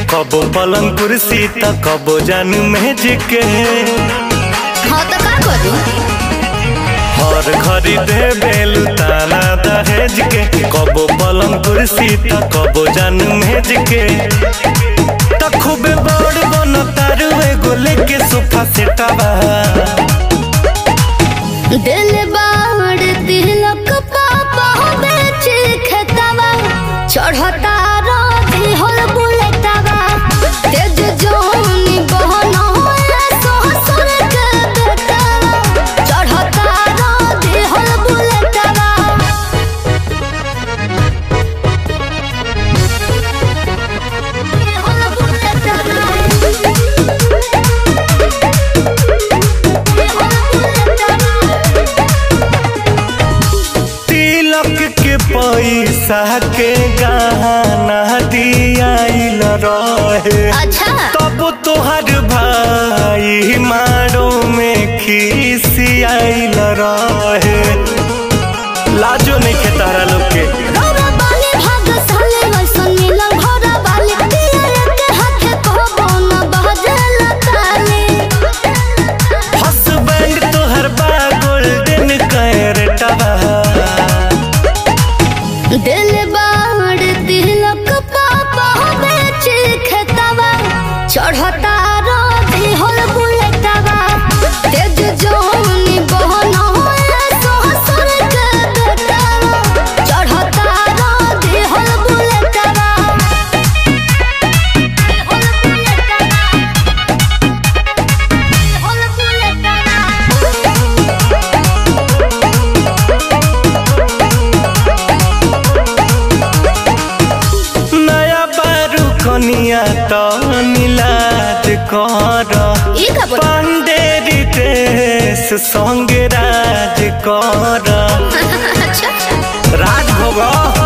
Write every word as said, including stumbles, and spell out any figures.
कबो पलंग कुर्सी त कबो जानू मेज के। हाँ तो का करू? हर घड़ी दे बेलू ताना दहेज के, कबो पलंग कुर्सी त कबो जानू मेज के। त खूबे बड़ बन तारू एगो लेके सोफा सेटवा। दिल बाड़ तिलक पापा बेच खेतवा, चढ़ता राधी होल बुलेटवा। तेज जोनी बहना ससुर के बेटवा, चढ़ता राधी होल बुलेटवा। होल बुलेटवा। पैसा के गहना दियाइल रहे, अच्छा तब तोहर भाई मारो में खिसियाइल रहे। लाजो नहीं के तारा लोग के। हसबैंड तोहर बा गोल्डन कैरेटवा। दिल बाड़ तिलक पापा बेच खेतवा, चढ़ता राधी होल बुलेटवा। तेज जोनी बहना ससुर के बेटवा, चढ़ता राधी होल बुलेटवा। होल बुलेटवा। होल बुलेटवा। कनिया तो नीलाज कर, पांडेरी देश संग राज कर। राज भोग